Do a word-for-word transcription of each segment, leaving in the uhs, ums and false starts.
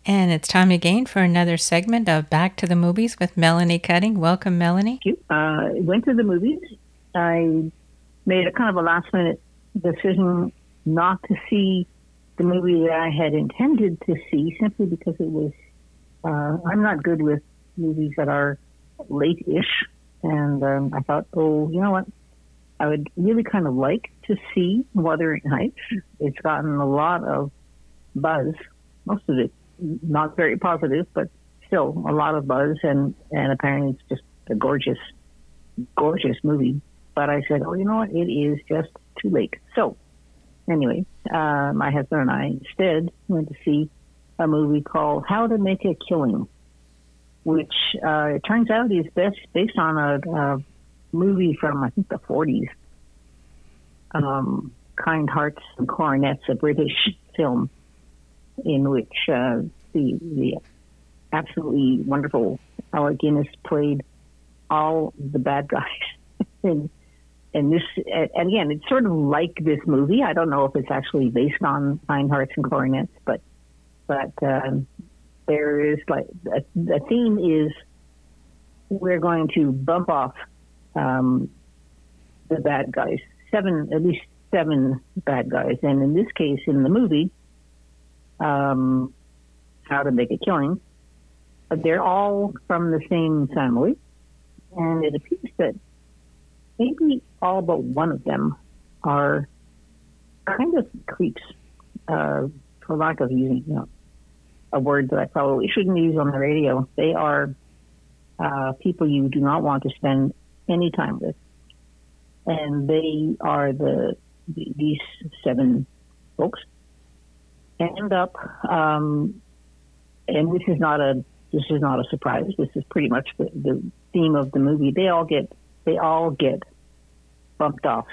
And it's time again for another segment of Back to the Movies with Melanie Cutting. Welcome, Melanie. Thank you. Uh, went to the movies. I made a kind of a last minute decision not to see the movie that I had intended to see simply because it was, uh, I'm not good with movies that are late-ish. And um, I thought, oh, you know what? I would really kind of like to see Wuthering Heights. It's gotten a lot of buzz, most of it not very positive, but still a lot of buzz, and, and apparently it's just a gorgeous, gorgeous movie. But I said, oh, you know what? It is just too late. So anyway, uh, my husband and I instead went to see a movie called How to Make a Killing, which uh, it turns out is best based on a, a movie from, I think, the forties. Um, Kind Hearts and Coronets, a British film in which uh, the the absolutely wonderful Alec Guinness played all the bad guys. and, and this, and again, it's sort of like this movie. I don't know if it's actually based on Kind Hearts and Coronets, but but um, there is like a, the theme is we're going to bump off um, the bad guys, seven at least seven bad guys, and in this case, in the movie. Um, How to Make a Killing. But they're all from the same family, and it appears that maybe all but one of them are kind of creeps, uh, for lack of using you know, a word that I probably shouldn't use on the radio. They are uh, people you do not want to spend any time with, and they are the, the these seven folks. End up, um, and this is not a this is not a surprise. This is pretty much the, the theme of the movie. They all get they all get bumped off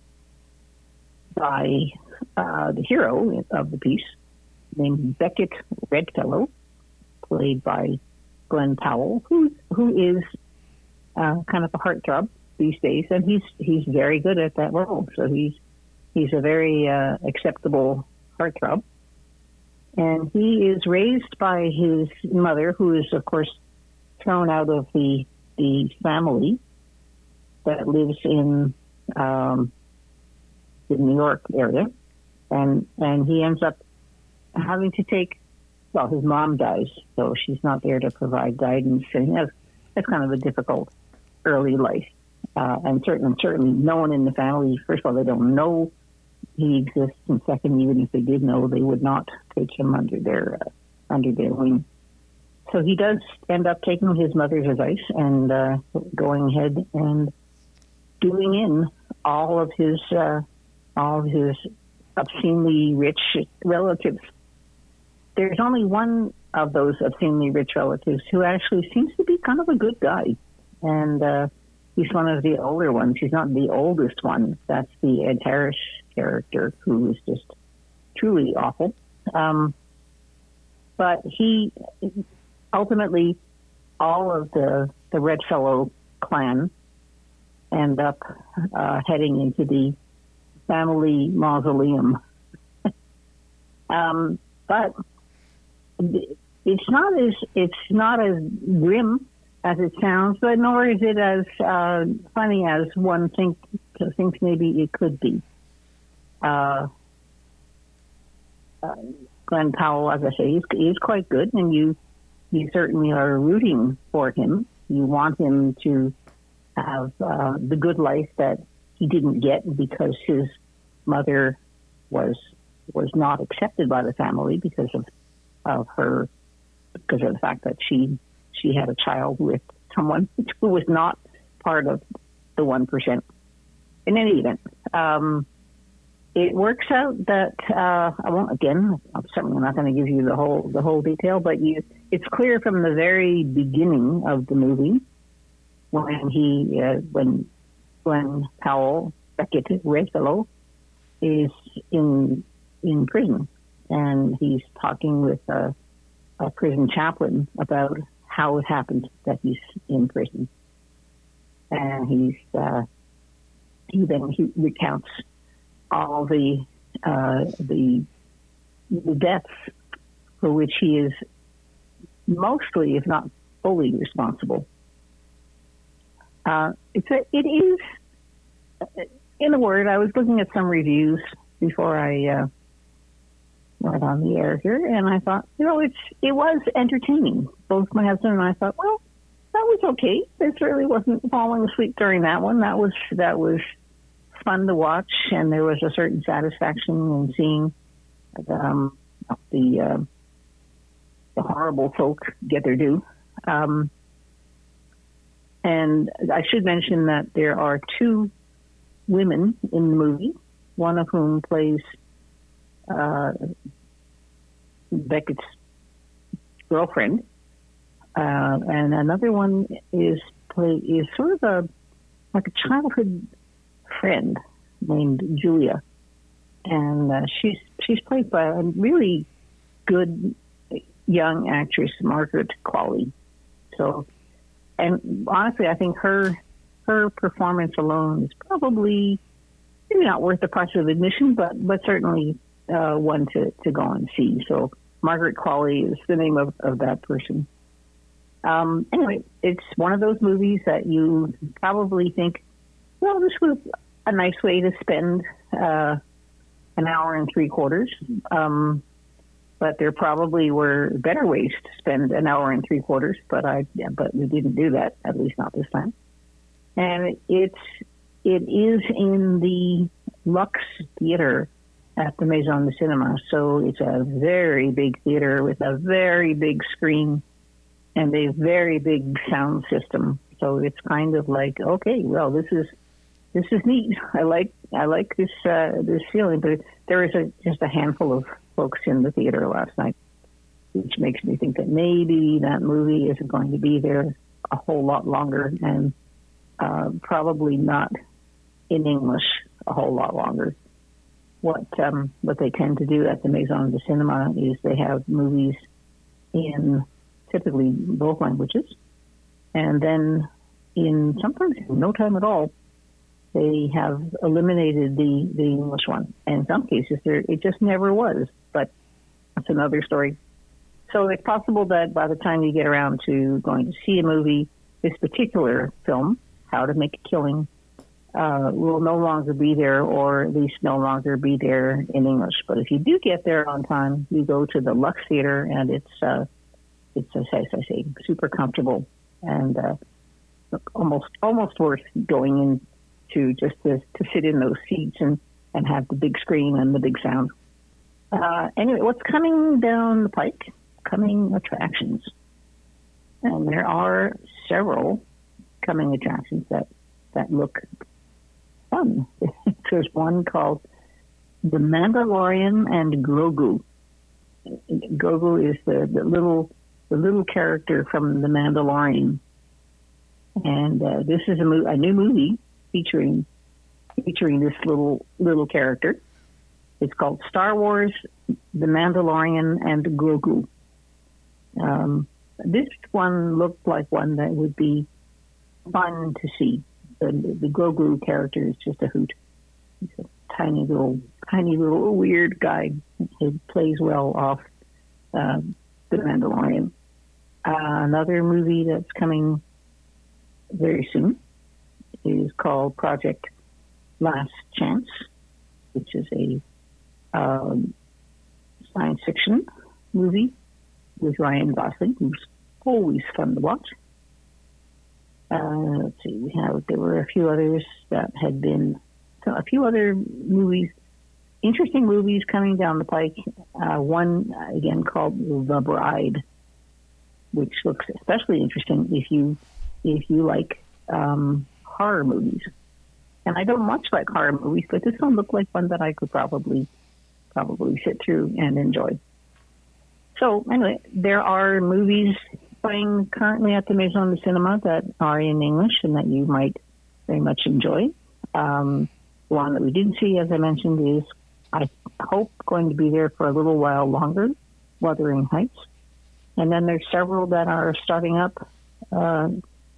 by uh, the hero of the piece, named Beckett Redfellow, played by Glenn Powell, who who is uh, kind of a heartthrob these days, and he's he's very good at that role. So he's he's a very uh, acceptable heartthrob. And he is raised by his mother, who is, of course, thrown out of the the family that lives in um, the New York area. And and he ends up having to take, well, his mom dies, so she's not there to provide guidance. And he has, that's kind of a difficult early life. Uh, and certainly, certainly no one in the family, first of all, they don't know he exists, and second, even if they did know, they would not take him under their uh, under their wing. So he does end up taking his mother's advice and uh, going ahead and doing in all of his uh, all of his obscenely rich relatives. There's only one of those obscenely rich relatives who actually seems to be kind of a good guy, and uh, he's one of the older ones. He's not the oldest one. That's the Ed Harris character, who is just truly awful. Um, but he, ultimately, all of the, the Redfellow clan end up uh, heading into the family mausoleum. um, but it's not as it's not as grim as it sounds, but nor is it as uh, funny as one think, thinks maybe it could be. Uh, uh, Glenn Powell, as I say, he's, he's quite good, and you you certainly are rooting for him. You want him to have uh, the good life that he didn't get because his mother was was not accepted by the family because of of her because of the fact that she she had a child with someone who was not part of the one percent. In any event, um, it works out that uh, I won't again. I'm certainly not going to give you the whole the whole detail, but you it's clear from the very beginning of the movie when he uh, when Glenn Powell, Beckett Redfellow, is in in prison, and he's talking with a, a prison chaplain about how it happened that he's in prison, and he's uh, he then he recounts all the uh, the the deaths for which he is mostly, if not fully, responsible. Uh, it's a, it is, in a word, I was looking at some reviews before I uh, went on the air here, and I thought, you know, it's it was entertaining. Both my husband and I thought, well, that was okay. This really wasn't falling asleep during that one. That was that was fun to watch, and there was a certain satisfaction in seeing um, the uh, the horrible folk get their due. Um, and I should mention that there are two women in the movie, one of whom plays uh, Beckett's girlfriend, uh, and another one is play is sort of a like a childhood friend named Julia, and uh, she's she's played by a really good young actress, Margaret Qualley. So, and honestly, I think her her performance alone is probably maybe not worth the price of admission, but but certainly uh, one to, to go and see. So Margaret Qualley is the name of, of that person. Um, anyway, it's one of those movies that you probably think, well, this was a nice way to spend uh, an hour and three quarters. Um, but there probably were better ways to spend an hour and three quarters, but I yeah, but we didn't do that, at least not this time. And it's it is in the Lux Theater at the Maison de Cinema, so it's a very big theater with a very big screen and a very big sound system. So it's kind of like, okay, well, this is this is neat. I like I like this uh, this feeling. But there was a, just a handful of folks in the theater last night, which makes me think that maybe that movie isn't going to be there a whole lot longer, and uh, probably not in English a whole lot longer. What um, what they tend to do at the Maison de Cinema is they have movies in typically both languages, and then in sometimes in no time at all, they have eliminated the, the English one. And in some cases, there it just never was, but that's another story. So it's possible that by the time you get around to going to see a movie, this particular film, How to Make a Killing, uh, will no longer be there, or at least no longer be there in English. But if you do get there on time, you go to the Lux Theater, and it's, uh, it's as I say, super comfortable and uh, almost almost worth going in to just to, to sit in those seats and, and have the big screen and the big sound. Uh, anyway, what's coming down the pike? Coming attractions. And there are several coming attractions that, that look fun. There's one called The Mandalorian and Grogu. Grogu is the, the little the little character from The Mandalorian. And uh, this is a, mo- a new movie featuring featuring this little little character. It's called Star Wars: The Mandalorian and Grogu. Um, this one looked like one that would be fun to see. The, the Grogu character is just a hoot. He's a tiny little, tiny little weird guy. He plays well off uh, The Mandalorian. Uh, another movie that's coming very soon is called Project Last Chance, which is a um, science fiction movie with Ryan Gosling, who's always fun to watch. Uh, let's see, we have there were a few others that had been so a few other movies, interesting movies coming down the pike. Uh, one again called The Bride, which looks especially interesting if you if you like um, horror movies. And I don't much like horror movies, but this one looked like one that I could probably probably sit through and enjoy. So anyway, there are movies playing currently at the Maison de Cinema that are in English and that you might very much enjoy. Um, one that we didn't see, as I mentioned, is, I hope, going to be there for a little while longer, Wuthering Heights. And then there's several that are starting up uh,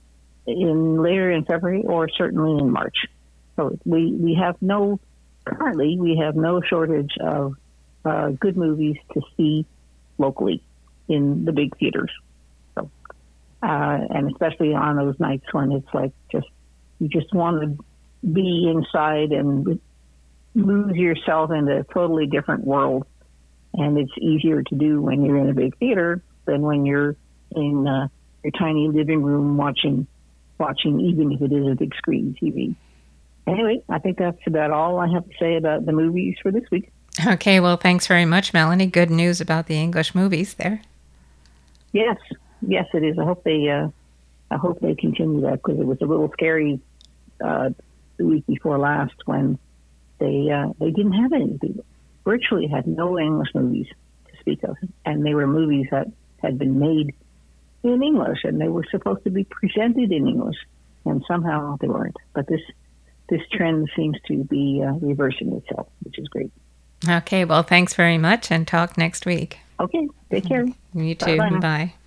in later in February or certainly in March. So we, we have no, currently we have no shortage of uh, good movies to see locally in the big theaters. uh, and especially on those nights when it's like just you just want to be inside and lose yourself in a totally different world. And it's easier to do when you're in a big theater than when you're in uh, your tiny living room watching, watching, even if it is a big screen T V. Anyway, I think that's about all I have to say about the movies for this week. Okay, well, thanks very much, Melanie. Good news about the English movies there. Yes, yes, it is. I hope they, uh, I hope they continue that, because it was a little scary uh, the week before last when they uh, they didn't have any. They virtually had no English movies to speak of, and they were movies that had been made in English, and they were supposed to be presented in English, and somehow they weren't. But this this trend seems to be uh, reversing itself, which is great. Okay, well, thanks very much, and talk next week. Okay, take care. You too. Bye-bye. Bye.